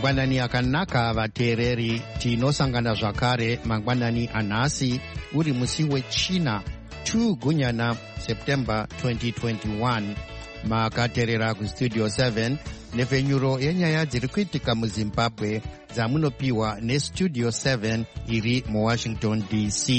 mangwanani akanaka vateereri, tinosangana zvakare mangwanani anhasi uri musi wechina 2 gunyana September 2021. Makateerera kustudio 7 nepfenyuro yenyaya dziri kuitika muZimbabwe dzamunopiwa nestudio 7 iri muWashington DC.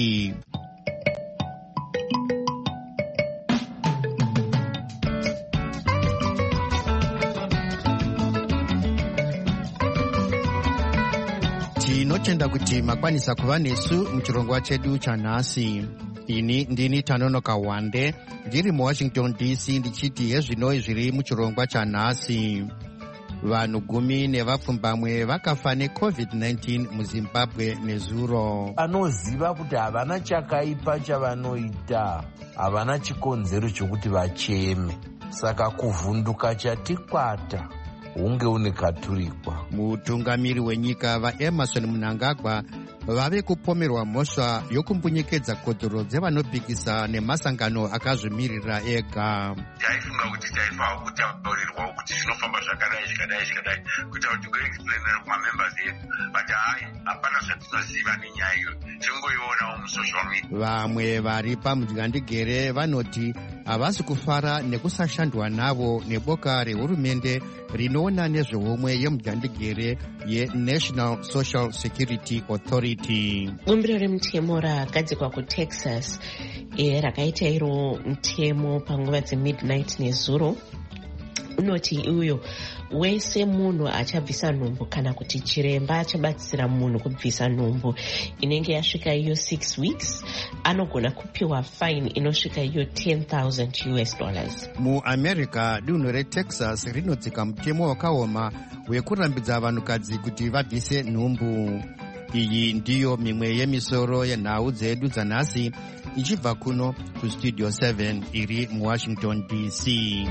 Tinotenda kuti makwanisa kuva nesu muchirongwa chedu chanhasi. Ini ndini Tanonoka Wande ndiri muWashington DC ndichiti hezvinoi zviri muchirongwa chanhasi. Vanhu 10 nevapfumbamwe vakafa neCovid-19 muZimbabwe nezuro. Anoziva kuti havana chakaipa chavanoita, havana chikonzero chokuti vacheme, saka kuvhunduka chatikwata hunge une katurikwa. Mutungamiri wenyika vaEmerson Mnangagwa vave kupomerwa mhosva yokumbunyikedza kodoro dzevanopikisa nemasangano akazvimirira ega. Taifunga kuti taifawo kutaurirwawo kuti zvinofamba zvakadai kuita kuti goexplainera kumamembers edu, but hai hapana zvatinoziva nenyaya iyo, tingoionawo musocial media. Vamwe vari pamudyandigere vanoti havasi kufara nekusashandwa navo neboka rehurumende rinoona nezveumwe yemudyandigere yeNational Social Security Authority. Bumbiro remutemo rakagadzikwa kuTexas rakaita iro mutemo panguva dzemidnight nezuro unoti uyo wese munhu achabvisa nhumbu kana kuti chiremba achabatsira munhu kubvisa nhumbu inenge yasvika iyo 6 weeks anogona kupiwa fine inosvika iyo $10,000. MuAmerica dunhu reTexas rinodzika mutemo wakaoma wekurambidza vanhukadzi kuti vabvise nhumbu. Iyi ndiyo mimwe yemisoro yenhau dzedu dzanhasi ichibva kuno kustudio 7 iri muWashington DC.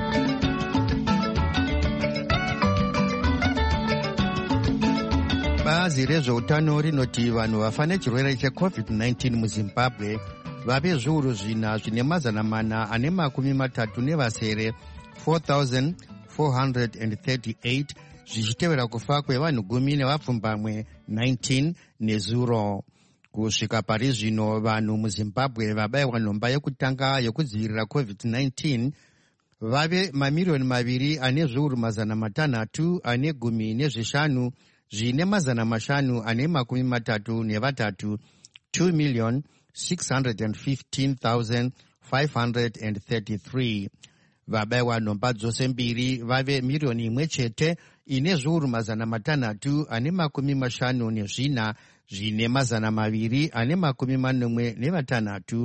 Bazi rezveutano rinoti vanhu vafa nechirwere cheCovid-19 muZimbabwe vave zviuru 4,438 4,438 zvichitevera kufa kwevanhu 10 nevapfumbamwe 19 nezuro. Kusvika pari zvino vanhu muZimbabwe vabayiwa nhomba yekutanga yokudzivirira COVID-19 vave mamiliyoni 2 ane zviuru 615 zvine 533 2,615,533. Vabayiwa nhomba dzose mbiri vave miliyoni 1 chete ine zviuru 354 zvine 246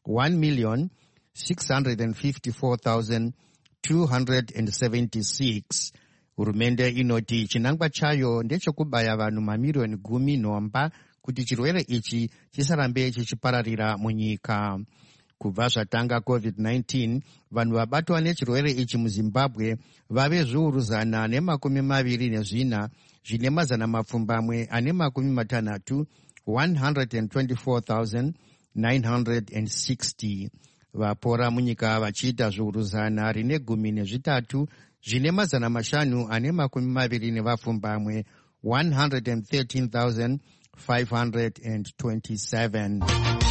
1,654,276. Hurumende inoti chinangwa chayo ndechekubaya vanhu mamiliyoni 10 nhomba kuti chirwere ichi chisarambe chichipararira munyika. Kubva zvatanga COVID-19, vanhu vabatwa nechirwere ichi muZimbabwe vave zviuru 124 zvine 124,960. Vapora munyika vachiita zviuru 113 zvine 520 113,527.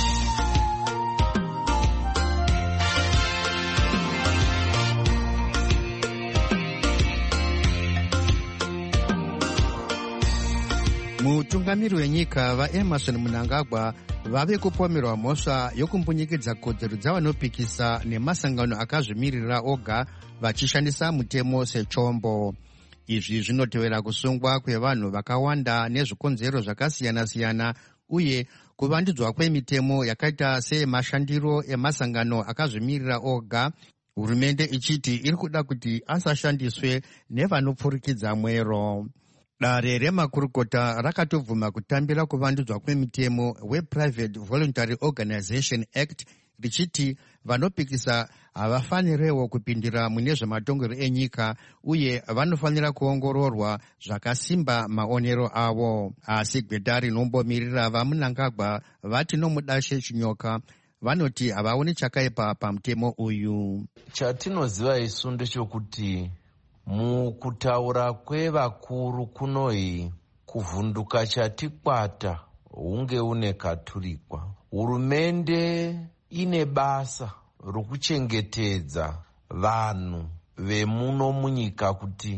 Mutungamiri wenyika vaEmerson Mnangagwa vave kupomerwa mhosva yokumbunyikedza kodzero dzavanopikisa nemasangano akazvimirira oga vachishandisa mutemo sechombo. Izvi zvinotevera kusungwa kwevanhu vakawanda nezvikonzero zvakasiyana-siyana uye kuvandudzwa kwemitemo yakaita semashandiro emasangano akazvimirira oga, hurumende ichiti iri kuda kuti asashandiswe nevanopfurikidza mwero. Dare remakurukota rakatobvuma kutambira kuvandudzwa kwemitemo wePrivate Voluntary Organization Act richiti vanopikisa havafanirewo kupindira mune zvematongero enyika uye vanofanira kuongororwa zvakasimba maonero avo. Asi gweta rinombomirira vaMnangagwa vati nomudashe chinyoka vanoti havaoni chakaipa pamutemo uyu. Chatinoziva isu ndechekuti Mukutaura kwevakuru kunoi kuvhunduka chatikwata hunge une katurikwa. Hurumende ine basa rokuchengetedza vanhu vemuno munyika kuti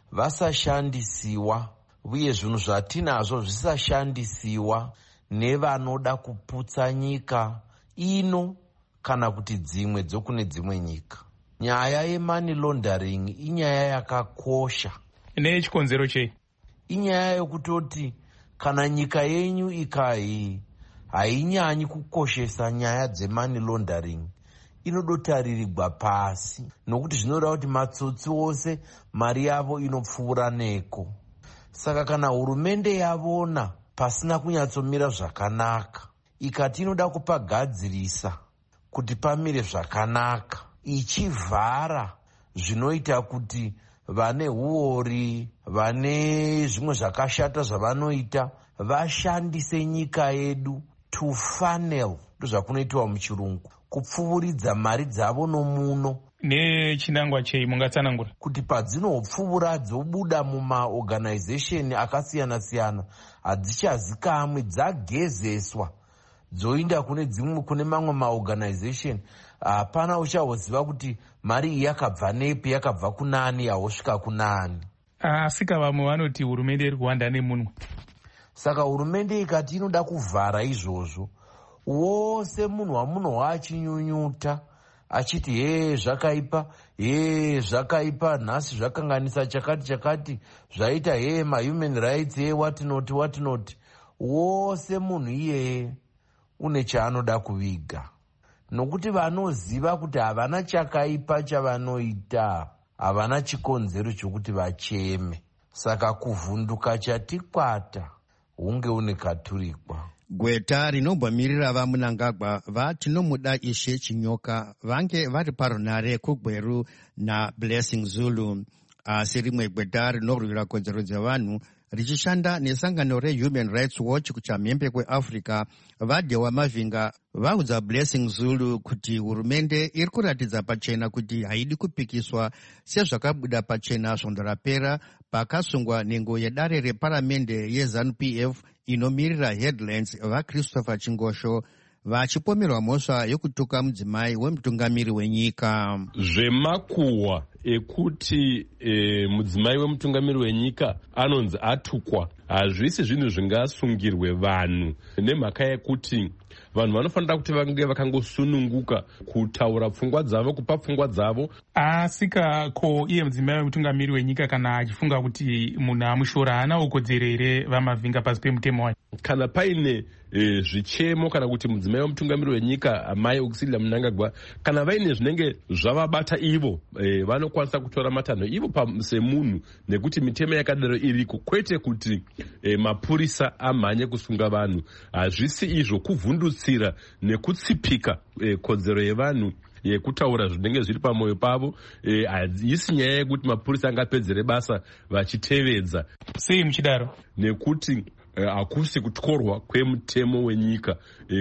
vasashandisiwa uye zvinhu zvatinazvo zvisashandisiwa nevanoda kuputsa nyika ino kana kuti dzimwe dzokune dzimwe nyika. Nyaya yemoney laundering inyaya yakakosha. Ine chikonzero chei? Inyaya yokutoti kana nyika yenyu ikahi hainyanyi kukoshesa nyaya dzemoney laundering, inodotaririgwa pasi, nokuti zvinoda kuti matsotsi ose mari yavo inopfuura neko. Saka kana hurumende yavona pasina kunyatsomira zvakanaka, ikati inoda kupagadzirisa kuti pamire zvakanaka, ichivhara zvinoita kuti vane huori, vane zvimwe zvakashata zvavanoita, vashandise nyika yedu to funnel, ndozvakunoitwa muchirungu, kupfuuridza mari dzavo nomuno. Nechinangwa chei mungatsanangura? Kuti padzinopfuura dzobuda mumaorganization akasiyana-siyana, hadzichazikamwe, dzagezeswa dzoinda kune mamwe maorganization, hapana uchazoziva kuti mari iyi yakabva nepi, yakabva kunani, yahosvika kunani. Asika vamwe vanoti hurumende iri kuwanda nemunwe. Saka hurumende ikati inoda kuvhara izvozvo, wose munhu wamunhu achinyunyuta achiti zvakaipa, zvakaipa, nhasi zvakanganisa chakati, zvaita ma-human rights, watinoti, wose munhu iyeye une chaanoda kuviga. Nokuti vanoziva kuti havana chakaipa chavanoita, havana chikonzero chokuti vacheme. Saka kuvhunduka chatikwata hunge une katurikwa. Gweta rinobvamirira vaMunangagwa vatinomuda Ishe Chinyoka vange vari parunare kuGweru naBlessing Zulu. Asi rimwe gweta rinorwira kodzero dzevanhu richishanda nesangano reHuman Rights Watch kuchamhembe kweAfrica vaDewa Mavhinga vaudza Blessing Zulu kuti hurumende iri kuratidza pachena kuti haidi kupikiswa sezvakabuda pachena svondo rapera pakasungwa nhengo yedare reparamende yeZANU-PF inomirira Headlands vaChristopher Chingosho vachipomerwa mhosva yokutuka mudzimai wemutungamiri wenyika. Zvemakuhwa ekuti mudzimai wemutungamiri wenyika anonzi atukwa hazvisi zvinhu zvingasungirwe vanhu, nemhaka yekuti vanhu vanofanira kuti vange vakangosununguka kutaura pfungwa dzavo, kupa pfungwa dzavo. Asika ko iye mudzimai wemutungamiri wenyika kana achifunga kuti munhu amushora haana ukodzero here vaMavhinga pasi pemutemo wayo? Kana paine zvichemo kana kuti mudzimai wemutungamiri wenyika amai Auxillia Mnangagwa kana vaine zvinenge zvavabata ivo, vanokwanisa kutora matanho ivo semunhu, nekuti mitemo yakadaro iriko, kwete kuti mapurisa amhanye kusunga vanhu. Hazvisi izvo kuvhundutsira nekutsipika kodzero yevanhu yekutaura zvinenge zviri pamwoyo pavo. Haisi nyaya yekuti mapurisa angapedzere basa vachitevedza. Sei muchidaro? Nekuti hakusi kutyorwa kwemutemo wenyika,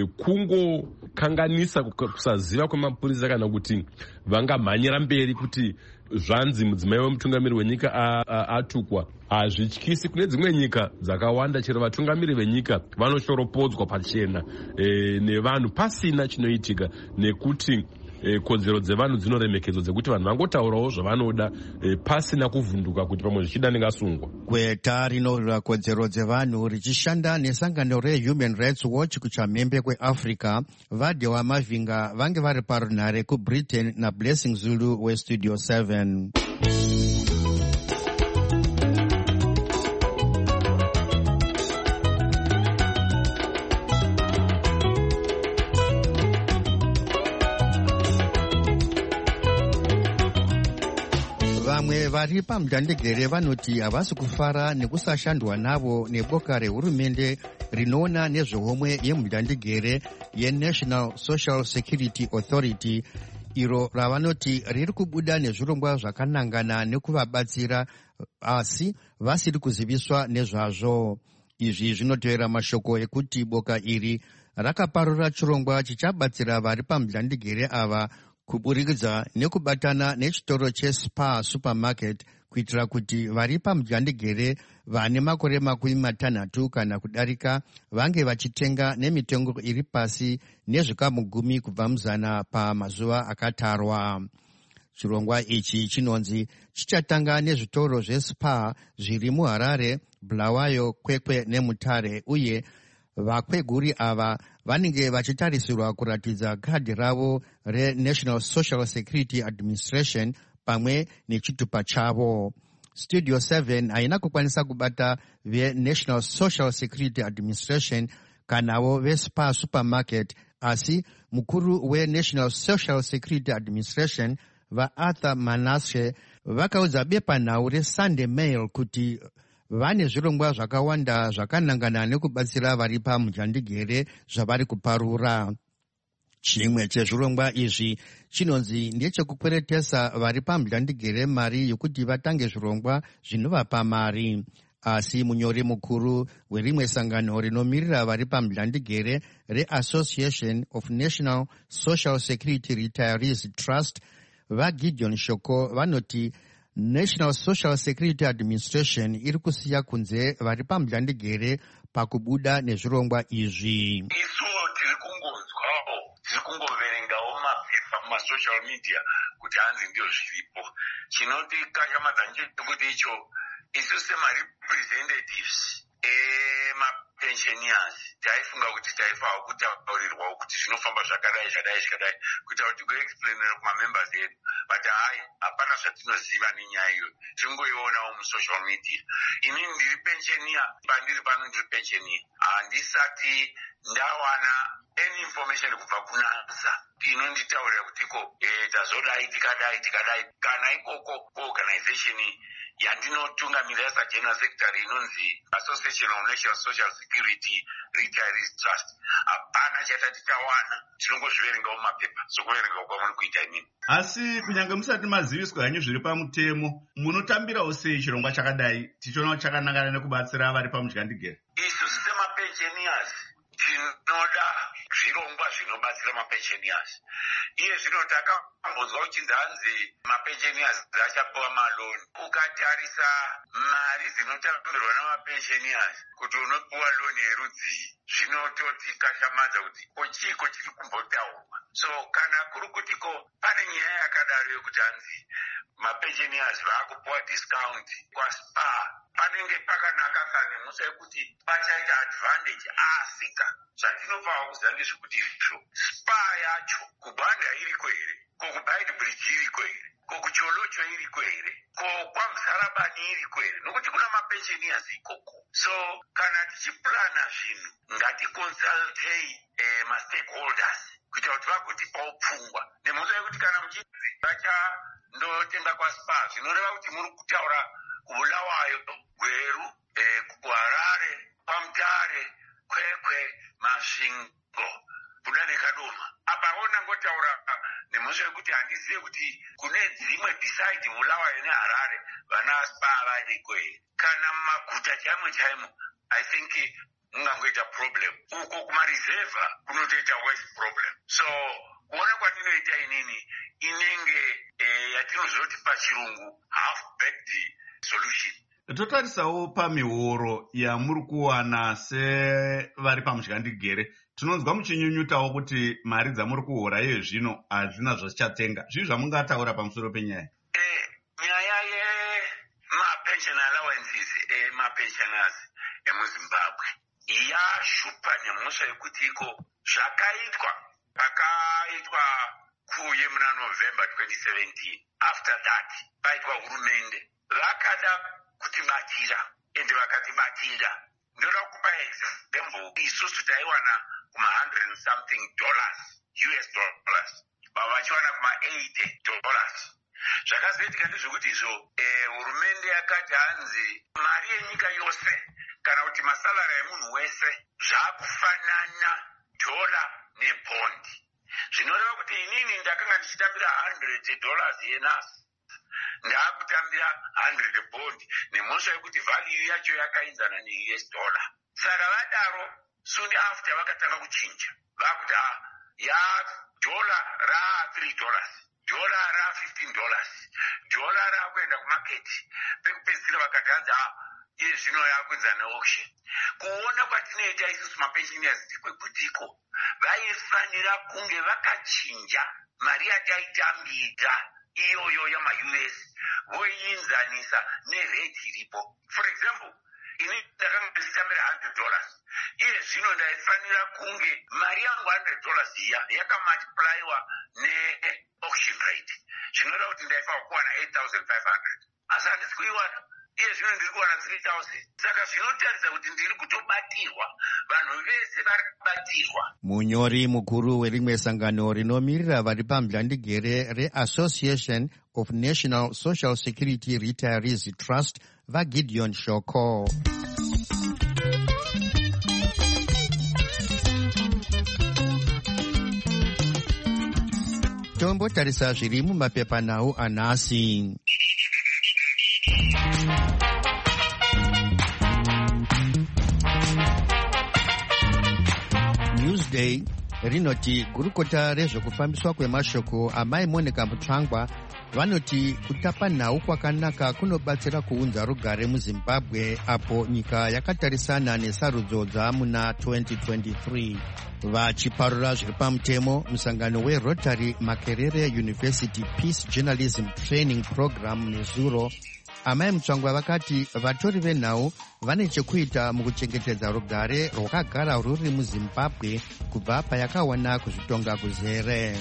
kungokanganisa kusaziva kwemapurisa kana kuti vangamhanyira mberi kuti zvanzi mudzimai wemutungamiri wenyika atukwa. Hazvityisi. Kune dzimwe nyika dzakawanda chero vatungamiri venyika vanoshoropodzwa pachena nevanhu pasina chinoitika, nekuti kodzero dzevanhu dzinoremekedzwa dzekuti vanhu vangotaurawo zvavanoda pasina kuvhunduka kuti pamwe zvichida ndingasungwa. Gweta rinorwira kodzero dzevanhu richishanda nesangano reHuman Rights Watch kuchamhembe kweAfrica vaDewa Mavhinga vange vari parunare kuBritain naBlessing Zulu weStudio 7. Vamwe vari pamudhandegere vanoti havasi kufara nekusashandwa navo neboka rehurumende rinoona nezvehomwe yemudhandegere yeNational Social Security Authority, iro ravanoti riri kubuda nezvirongwa zvakanangana nekuvabatsira asi vasiri kuziviswa nezvazvo. Izvi zvinotevera mashoko ekuti boka iri rakaparura chirongwa chichabatsira vari pamudhandegere ava kuburikidza nekubatana nechitoro cheSpar Supermarket kuitira kuti vari pamujandegere vane makore 60 kana kudarika vange vachitenga nemitengo iri pasi nezvikamu 10 kubva muzana pamazuva akatarwa. Chirongwa ichi chinonzi chichatanga nezvitoro zveSpar zviri muHarare, Bulawayo, Kwekwe neMutare, uye vakweguri ava vanenge vachitarisirwa kuratidza kadhi ravo reNational Social Security Administration pamwe nechitupa chavo. Studio 7 haina kukwanisa kubata veNational Social Security Administration kanavo veSpar Supermarket, asi mukuru weNational Social Security Administration vaArthur Manasseh vakaudza bepanhau reSunday Mail kuti vane zvirongwa zvakawanda zvakanangana nekubatsira vari pamujandegere zvavari kuparura. Chimwe chezvirongwa izvi chinonzi ndechekukweretesa vari pamujandegere mari yokuti vatange zvirongwa zvinovapa mari. Asi munyori mukuru werimwe sangano rinomirira vari pamujandegere reAssociation of National Social Security Retirees Trust vaGideon Shoko vanoti National Social Security Administration iri kusiya kunze vari pamujandegere pakubuda nezvirongwa izvi. Isuwo tiri kungoverengawo mapepa mumasocial media kuti hanzi ndio zviripo. Chinotikashamadza ndechekuti icho isu semarepresentatives mapensioners taifunga kuti taifawo kutaurirwawo kuti zvinofamba zvakadai zvakadai kuita kuti goexplainera kumamembers edu, but hayi hapana zvatinoziva nenyaya iyo, tingoionawo musocial media. Inini ndiri pensioner, pandiri pano ndiri pensioner, handisati ndawana any information kubva kunasa inonditaurira kutiko tazodai tikadai kana ikoko organization yandinotungamirira sageneral secretary inonzi Association of National Social Security Retirees Trust. Hapana chatati tawana, tinongozviverengawo mumapepa sokuverenga kwamuri kuita inini. Asi kunyange musati maziviswa hanyu zviri pamutemo, munotambirawo sei chirongwa chakadai tichiona chakanangana nekubatsira vari pamujandegere? Isu semapensioners tinoda zvirongwa zvinobatsira mapensioners. Iye zvino takambonzwa uchinzi hanzi mapensioners achapiwa maloni. Ukatarisa mari dzinotambirwa namapensioners kuti unopiwa loni yerudzi, zvinototi kashamadza kuti kochiko chiri kumbotaurwa. So kana kuri kutiko pane nyaya yakadaro yokuti hanzi mapensioners vaakupiwa discount kwaSpar, panenge pakanaka kane musa yekuti pachaita advantage asika. Zvatinofawa kuziva ndezvekuti izvo Spar yacho kubhanda iriko here, kokuBaird Bridge iriko here, kokuCholocho iriko here, kokwaMusarabani iriko here, nokuti kuna mapensioners ikoko. So kana tichiplana zvinhu ngaticonsultei mastakeholders kuita kuti vagotipawo pfungwa nemhosva yekuti kana muchinzi vachandotenga kwaSpar zvinoreva kuti muri kutaura kuBulawayo, Gweru, kuHarare, kwaMutare, Kwekwe, Masvingo, Buda neKadoma. Apa onangotaura nemhosva yekuti handizive kuti kune dzimwe beside Bulawayo neHarare vana Spar variko here. Kana mumaguta chaimo I think mungangoita problem. Uko kumareserva kunotoita worse problem. So kuona kwandinoita inini inenge yatinozoti pachirungu half-baked solution. Totarisawo pamihoro yamuri kuwana sevari pamujandegere, tinonzwa muchinyunyutawo kuti mari dzamuri kuhora iye zvino hazvina zvazvichatenga. Zvii zvamungataura pamusoro penyaya? Nyaya yemapension allowances mapensioners emuZimbabwe yashupa nemhosva yekuti iko zvakaitwa pakaitwa kuye muna November 2017. After that paitwa hurumende vakada kutibatira ende vakatibatira. Ndoda kupa example, isusu taiwana kuma $100 and something US dollars, bava vachiwana kuma $80. Zvakazoitika ndezvekuti izvo hurumende yakati hanzi mari yenyika yose kana kuti masalari emunhu wese zvakufanana dola nebhondi. Zvinoreva kuti inini ndakanga ndichitambira $100 yenasi ndaakutambira 100 bond nemhosva yekuti value yacho yakainzana neUS dollar. Saka vadaro soon after vakatanga kuchinja vakuti ya dola $3. $15 rakuenda kumaketi pekupedzisira vakati hanzi iye zvino yakuedza neauction. Kuona kwatinoita isusu mapensioners kwekutiko vaifanira kunge vakachinja mari yataitambira iyoyo yama-US voiinzanisa nerate iripo. For example, ini ndakanga ndichitambira $100 iye zvino ndaifanira kunge mari yangu $100 iya yakamultiplyiwa ne-auction rate, zvinoda kuti ndaifanira kuwana 8,500 asi handisi kuiwana. Iye zvino ndiri kuwana 3,000. Saka zvinotaridza kuti ndiri kutobatirwa, vanhu vese vari kubatirwa. Munyori mukuru werimwe sangano rinomirira vari pamhlandigere reAssociation of National Social Security Retirees Trust vaGideon Shoko. Tombotarisa zviri mumapepanhau anhasi. Newsday rinoti gurukota rezvekufambiswa kwemashoko amai Monica Mutsvangwa vanoti kutapa nhau kwakanaka kunobatsira kuunza rugare muZimbabwe apo nyika yakatarisana nesarudzo dzamuna 2023. Vachiparura zviri pamutemo, musangano weRotary Makerere University Peace Journalism Training Program nezuro, amai Mutsvangwa vakati vatori venhau vane chekuita mukuchengetedza rugare rwakagara rwuri muZimbabwe kubva payakawana kuzvitonga kuzere.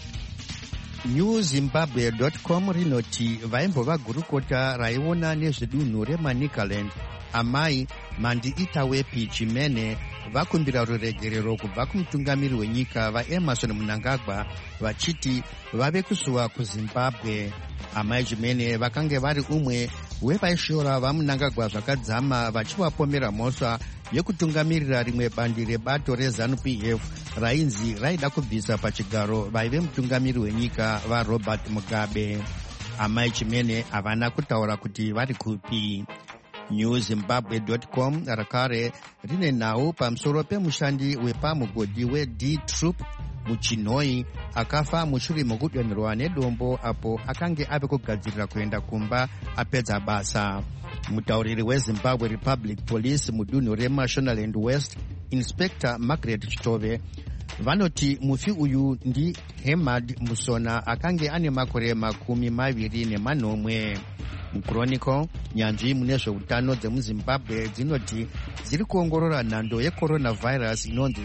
NewZimbabwe.com rinoti vaimbova gurukota raiona nezvedunhu reManicaland amai Mandi-Itawepi Chimene vakumbira ruregerero kubva kumutungamiri wenyika vaEmerson Mnangagwa vachiti vave kusuwa kuZimbabwe. Amai Chimene vakange vari umwe wevaishora vaMnangagwa zvakadzama vachivapomera mhosva yekutungamirira rimwe bandi rebato reZANU-PF rainzi raida kubvisa pachigaro vaive mutungamiri wenyika vaRobert Mugabe. Amai Chimene havana kutaura kuti vari kupi. NewZimbabwe.com rakare rine nhau pamusoro pemushandi wepamugodhi weD-Troop muChinhoi akafa mushure mokudonherwa nedombo apo akange ave kugadzirira kuenda kumba apedza basa. Mutauriri weZimbabwe Republic Police mudunhu reMashonaland West, Inspector Margaret Chitove, vanoti mufi uyu ndi Hemad Musona akange ane makore 29. MuChronicle, nyanzvi mune zveutano dzemuZimbabwe dzinoti dziri kuongorora nhando yecoronavirus inonzi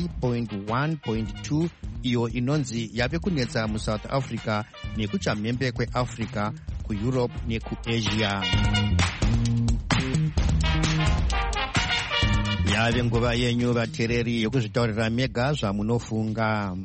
C.1.2 iyo inonzi yave kunetsa muSouth Africa nekuchamhembe kweAfrica, kuEurope nekuAsia. Yave nguva yenyu vateereri yokuzvitaurira mega zvamunofunga.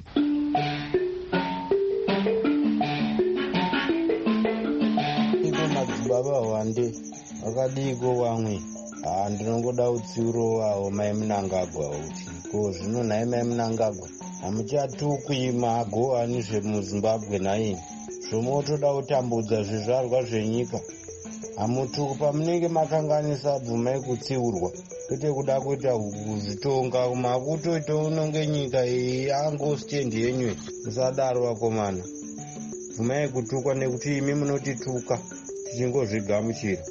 Baba wande wakadiko wamwe ndinongoda utsiuro wawo mai Mnangagwa uti ko zvino nai mai Mnangagwa hamuchatukwi magowani zvemuZimbabwe naini zvomotoda kutambudza zvizvarwa zvenyika hamutuku pamunenge makanganisa bvumai kutsiurwa kwete kuda kuita kuzvitonga makutoita unonge nyika yangostendi yenywe. Musadaro vakomana, bvumai kutukwa nekuti imi munotituka tichingozvigamuchira.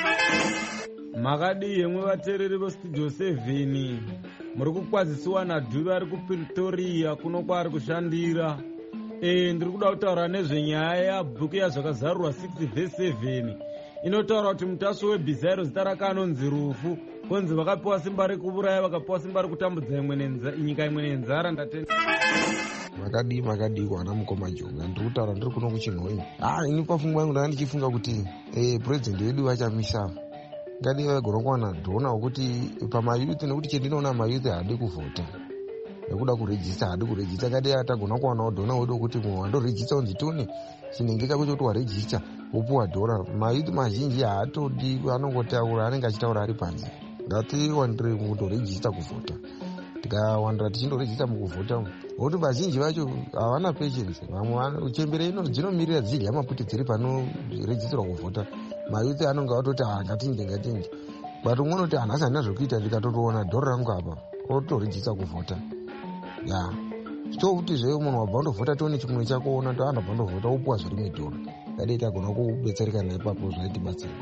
Makadi yemwe vateereri vestudio 7 muri kukwazisiwa naDhuve ari kuPretoria kuno kwaari kushandira. Ndiri kuda kutaura nezvenyaya yabhuku yazvakazarurwa 6:7 inotaura kuti mutasvi weBhizairo zita rake anonzi rufu, konzi vakapiwa simba rekuuraya, vakapiwa simba rekutambudza nyika imwe nenzara. Makadi kwana mukoma jonga ndiri kutaura ndiri kuno kuChinhoi. Ini pafungwa yangu ndanga ndichifunga kuti president wedu vachamisa ngadi vagona kuwana dhona wekuti pamayuthi, nekuti chendinoona mayuthi haadi kuvhota nekuda kurejista, haadi kurejista. Ngadi atagona kuwanawo dhona wedu wekuti munhu wandorejista unzi tone chinenge chakuti kuti warejista wopuwa dhora. Mayuthi mazhinji haatodi, anongotaura, anenge achitaura ari panze. Ngatiwandire mukutorejista kuvhota, tikawandira tichindorejista mukuvhota nokuti vazhinji vacho havana patience. Vamwe chembere dzinomiririra dzidya maputi dziri panorejistirwa kuvhota. Mayuthi anonga watoti ngatinje but umwe unoti hanhasi handina zvokuita, ndikatotoona dhoro rangu apa otorejista kuvhota. kuti zveyo munhu wabva undovhota tione chimwe chakoona to anobva undovhota upuwa zviri midhora kadai tagona kubetsereka naipapo zvaitibatsira.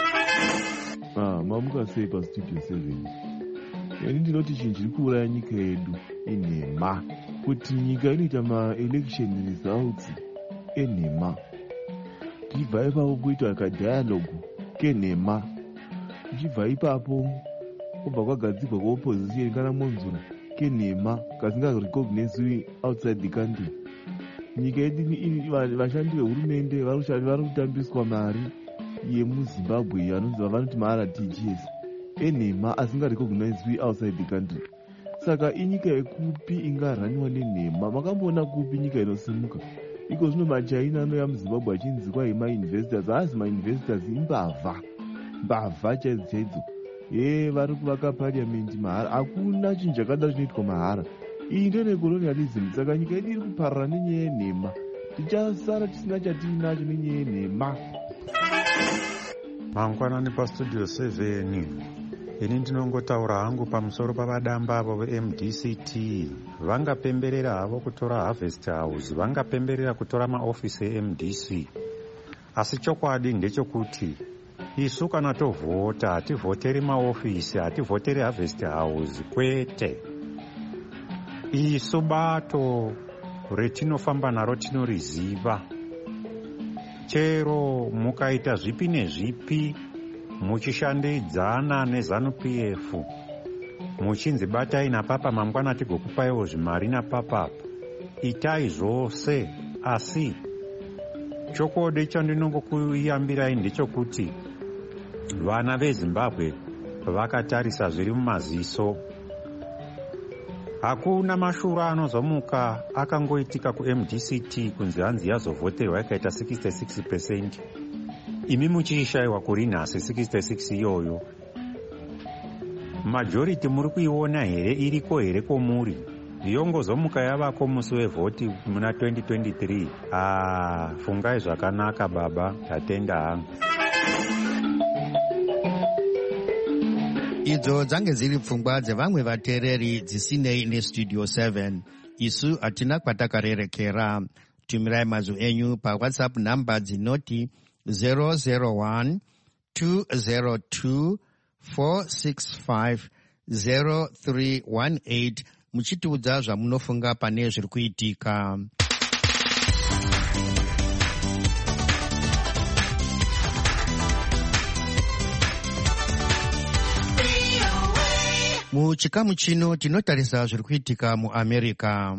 Mamuka sei pastudio 7? Yani ndinoti chinhu chiri kuuraya nyika yedu inhema, kuti nyika inoita maelection results enhema. Tichibva ipapo kuita kadialogue kenhema, tichibva ipapo kubva kwagadzirwa kweopposition kana monzura kenhema kasingarecognizwi outside the country. Nyika yedu vashandi vehurumende vari kutambiswa mari yemuzimbabwe vanoti maRTGS enhema asingarecognizwi outside the country. Saka inyika yekupi ingaraniwa nenhema? Makamboona kupi nyika inosimuka? Iko zvino machaina anoya muzimbabwe achinzi kwai mainvestors, haasi mainvestors mbavha chaidzo vari kuvaka pariamendi mahara. Hakuna chinhu chakada chinoitwa mahara. Iyi ndiyo necolonialism. Saka nyika yedu iri kuparara nenyaya yenhema. Tichasara tisina chatiinacho nenyaya yenhema. Mangwanani pastudio 7. Ini ndinongotaura hangu pamusoro pavadamba avo veMDCT. Vangapemberera havo kutora Harvest House, vangapemberera kutora maofisi eMDC. Asi chokwadi ndechekuti isu kana tovhota hativhoteri maofisi, hativhoteri Harvest House, kwete. Isu bato retinofamba naro tinoriziva. Chero mukaita zvipi nezvipi muchishandidzana neZANU-PF, muchinzi batai napapa mangwana tigokupaiwo zvimari napapapa, itai zvose. Asi chokwadi chandinongokuyambirai ndechekuti vana veZimbabwe vakatarisa zviri mumaziso. Hakuna mashura anozomuka akangoitika kuMDCT kunzi hanzi yazovhoterwa ikaita 66%. Imi muchiishayiwa kuri nhasi 66 iyoyo. Majority muri kuiona here, iriko here komuri? Yongozomuka yavako musi wevhoti muna 2023. Fungai zvakanaka baba, tatenda hangu. Idzo dzange dziri pfungwa dzevamwe vateereri dzisinei nestudio 7. Isu hatina kwatakarerekera. Tumirai mazwi enyu paWhatsApp namba dzinoti 001 202 465 0318 muchitiudza zvamunofunga pane zviri kuitika. Muchikamu chino tinotarisa zviri kuitika muAmerica.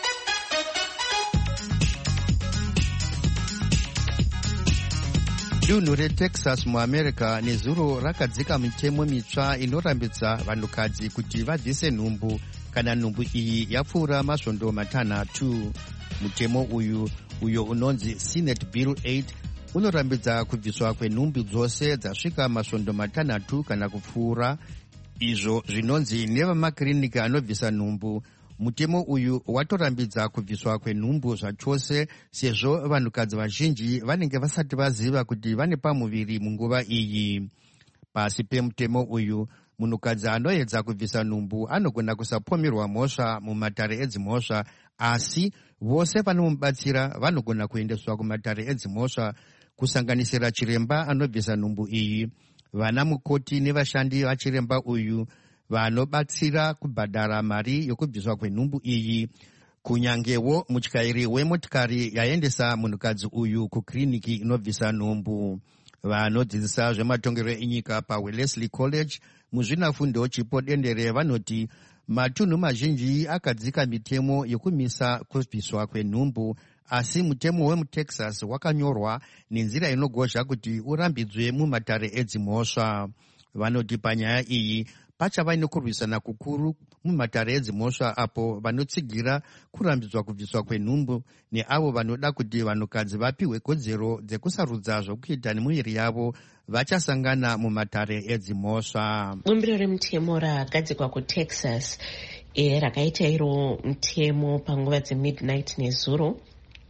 Dunhu reTexas muAmerica nezuro rakadzika mitemo mitsva inorambidza vanhukadzi kuti vabvise nhumbu kana nhumbu iyi yapfuura masvondo matanhatu. Mutemo uyo unonzi Senate Bill 8 unorambidza kubviswa kwenhumbu dzose dzasvika masvondo matanhatu kana kupfuura, izvo zvinonzi nevamakiriniki anobvisa nhumbu. Mutemo uyu watorambidza kubviswa kwenhumbu zvachose, sezvo vanhukadzi vazhinji vanenge vasati vaziva kuti vane pamuviri munguva iyi. Pasi pemutemo uyu, munhukadzi anoedza kubvisa nhumbu anogona kusapomerwa mhosva mumatare edzimhosva, asi vose vanomubatsira vanogona kuendeswa kumatare edzimhosva, kusanganisira chiremba anobvisa nhumbu iyi, vana mukoti nevashandi vachiremba uyu vanobatsira kubhadhara mari yokubviswa kwenhumbu iyi, kunyangewo mutyairi wemotikari yaendesa munhukadzi uyu kukiriniki inobvisa nhumbu. Vanodzidzisa zvematongerwo enyika paWellesley College muzvinafundo chipo dendere vanoti matunhu mazhinji akadzika mitemo yokumisa kubviswa kwenhumbu, asi mutemo wemuTexas wakanyorwa nenzira inogozha kuti urambidzwe mumatare edzimhosva. Vanoti panyaya iyi pachava nekurwisana kukuru mumatare edzimhosva, apo vanotsigira kurambidzwa kubviswa kwenhumbu neavo vanoda kuti vanhukadzi vapiwe kodzero dzekusarudza zvokuita nemuviri yavo vachasangana mumatare edzimhosva. Bumbiro remutemo rakagadzikwa kuTexas rakaita iro mutemo panguva dzemidnight nezuro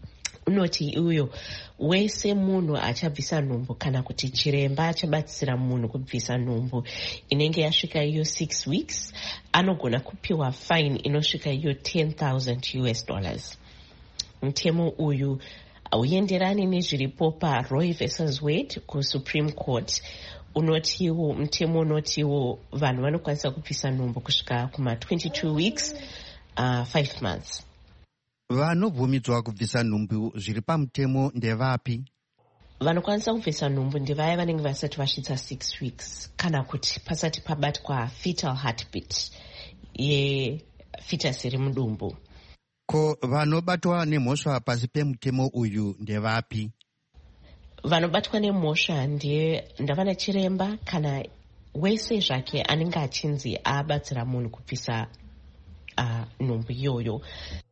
unoti uyo wese munhu achabvisa nhumbu kana kuti chiremba achabatsira munhu kubvisa nhumbu inenge yasvika iyo 6 weeks anogona kupiwa fine inosvika iyo $10,000. Mutemo uyu hauenderani nezviripo paRoe vs Wade kuSupreme Court unotiwo mutemo unotiwo vanhu vanokwanisa kubvisa nhumbu kusvika kuma 22 weeks 5 months. Vanobvumidzwa kubvisa nhumbu zviri pamutemo ndevapi? Vanokwanisa kubvisa nhumbu ndevaya vanenge vasati vasvitsa 6 weeks kana kuti pasati pabatwa fetal heartbeat yefetus iri mudumbu. Ko vanobatwa nemhosva pasi pemutemo uyu ndevapi? Vanobatwa nemhosva ndavana chiremba kana wese zvake anenge achinzi abatsira munhu kubvisa nhumbu iyoyo.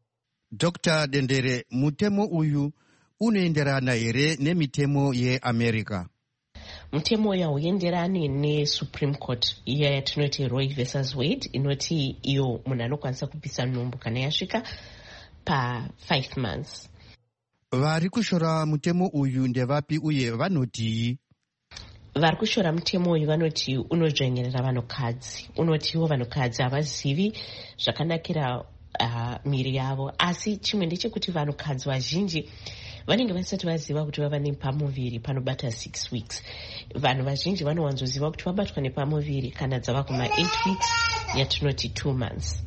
Dr. Dendere, mutemo uyu unoenderana here nemitemo yeAmerica? Mutemo uyu hauenderani neSupreme Court iya yatinoti Roe vs Wade inoti iyo munhu anokwanisa kubvisa nhumbu kana yasvika pa5 months. Vari kushora mutemo uyu ndevapi uye vanotii? Vari kushora mutemo uyu vanoti unodzvenyerera vanhukadzi. Unotiwo vanhukadzi havazivi zvakanakira miri yavo, asi chimwe ndechekuti vanhukadzi vazhinji vanenge vasati vaziva kuti vava nepamuviri panobata 6 weeks. Vanhu vazhinji vanowanzoziva kuti vabatwa nepamuviri kana dzava kuma 8 weeks yatinoti 2 months.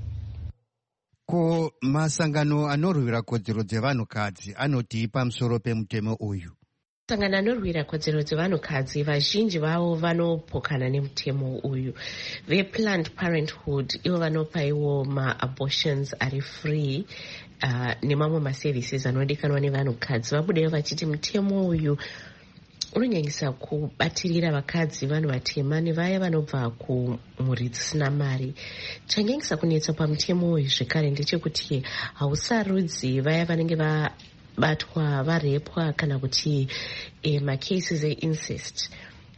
Ko masangano anorwira kodzero dzevanhukadzi anoti pamusoro pemutemo uyu? Masangano anorwira kodzero dzevanhukadzi vazhinji vavo vanopokana nemutemo uyu. VePlanned Parenthood ivo vanopa iwo ma-abortions ari free nemamwe maservices anodikanwa nevanhukadzi. Vabudewo vachiti mutemo uyu unonyanyisa kubatirira vakadzi vanhu vatema nevaya vanobva kumhuri dzisina mari. Chanyanyisa kunetsa pamutemo uyu zvekare ndechekuti hausarudzi vaya vanenge vabatwa varepwa kana kuti macases eincest.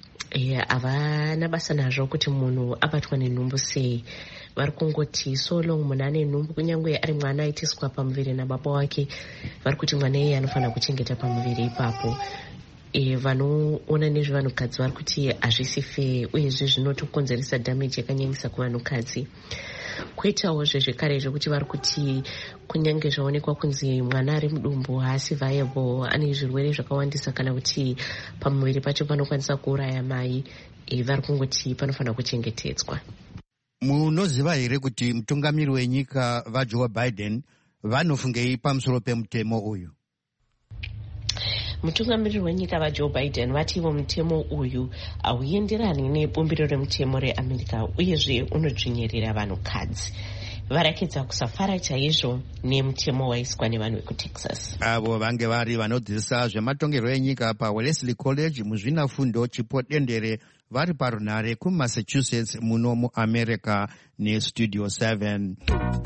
Havana basa nazvo kuti munhu abatwa nenhumbu sei. Vari kungoti so long munhu ane nhumbu kunyange ari mwana aitiswa pamuviri nababa wake, vari kuti mwana iye anofanira kuchengeta pamuviri ipapo. Vanoona nezvevanhukadzi vari kuti hazvisi fair uyezve zvinotokonzeresa damage yakanyanyisa kuvanhukadzi. Kwoitawo zvekare zvekuti vari kuti kunyange zvaonekwa kunzi mwana ari mudumbu haasi viable, ane zvirwere zvakawandisa kana kuti pamuviri pacho panokwanisa kuuraya mai, vari kungoti panofanira kuchengetedzwa. Munoziva here kuti mutungamiri wenyika vaJoe Biden vanofungei pamusoro pemutemo uyu? Mutungamiriri wenyika vaJoe Biden vativo mutemo uyu hauenderani nebumbiro remutemo reAmerica uyezve unodzvinyirira vanhukadzi. Varakedza kusafara chaizvo nemutemo waiswa nevanhu vekuTexas. Avo vange vari vanodzidzisa zvematongerwo enyika paWellesley College muzvinafundo Chipo Dendere vari parunhare kuMassachusetts muno muAmerica neStudio 7.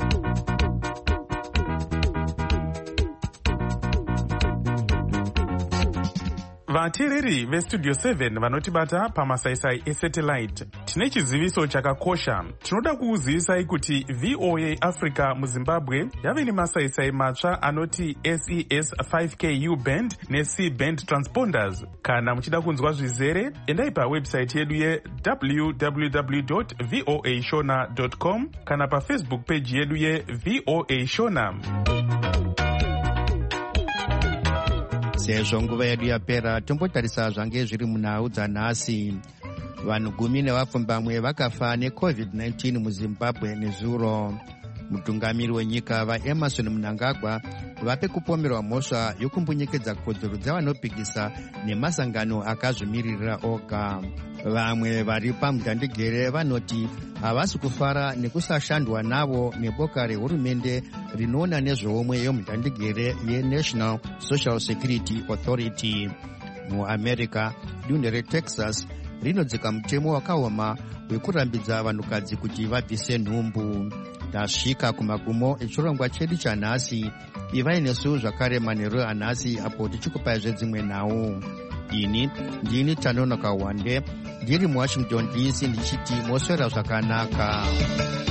Vateereri veStudio 7 vanotibata pamasaisai esatellite, tine chiziviso chakakosha. Tinoda kukuzivisai kuti VOA Africa muZimbabwe yave nemasaisai matsva anoti SES 5K U-band neC-band transponders. Kana muchida kunzwa zvizere, endai pawebsite yedu ye.www.voashona.com kana paFacebook page yedu yeVOA Shona. Sezvo nguva yedu yapera, tombotarisa zvange zviri munhau dzanhasi. Vanhu 17 vakafa neCovid-19 muZimbabwe nezuro. Mutungamiri wenyika vaEmerson Mnangagwa vape kupomerwa mhosva yokumbunyikedza kodzero dzavanopikisa nemasangano akazvimiririra oga. Vamwe vari pamudhandigere vanoti havasi kufara nekusashandwa navo neboka rehurumende rinoona nezveomwe yomudhandigere yeNational Social Security Authority. MuAmerica, dunhu reTexas rinodzika mutemo wakaoma wekurambidza vanhukadzi kuti vabvise nhumbu. Tasvika kumagumo echirongwa chedu chanhasi. Ivai nesu zvakare manheru anhasi apo tichikupai zvedzimwe nhau. Ini ndini Tanonoka Wande ndiri muWashington DC ndichiti moswera zvakanaka.